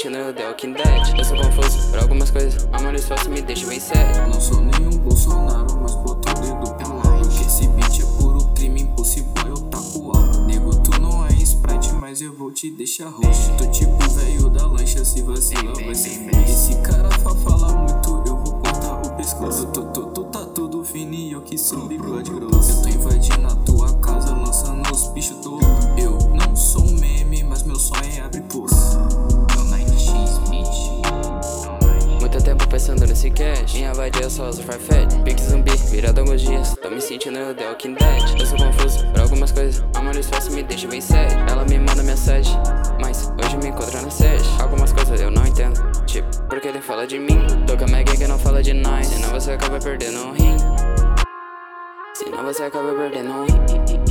sentindo The Walking Dead. Eu sou confuso por algumas coisas, amor e esforço me deixa bem sério. Não sou nenhum Bolsonaro, mas boto o dedo pra lá. Porque esse beat é puro crime, impossível eu taco alto. Nego, tu não é Sprite, mas eu vou te deixar roxo. Tô tipo velho da lancha, se vacila vai ser feio. Esse cara fala muito, eu vou cortar o pescoço. Tu tá tudo fininho, eu que sou bigode grosso. Eu tô invadindo a tua casa, lançando os bichos todos. Eu não sou um meme, mas meu sonho é abrir poço. Muito tempo pensando nesse cash, minha vibe é só uso Farfetch. Pique zumbi, virado alguns dias, tô me sentindo The Walking Dead. Eu sou confuso por algumas coisas, amor e esforço me deixa bem sério. Ela me manda mensagem, mas hoje me encontra na sede. Algumas coisas eu não entendo, tipo, porque ele fala de mim. Tô com a Maggie que não fala de nós, senão você acaba perdendo um rim. Senão você acaba perdendo um rim.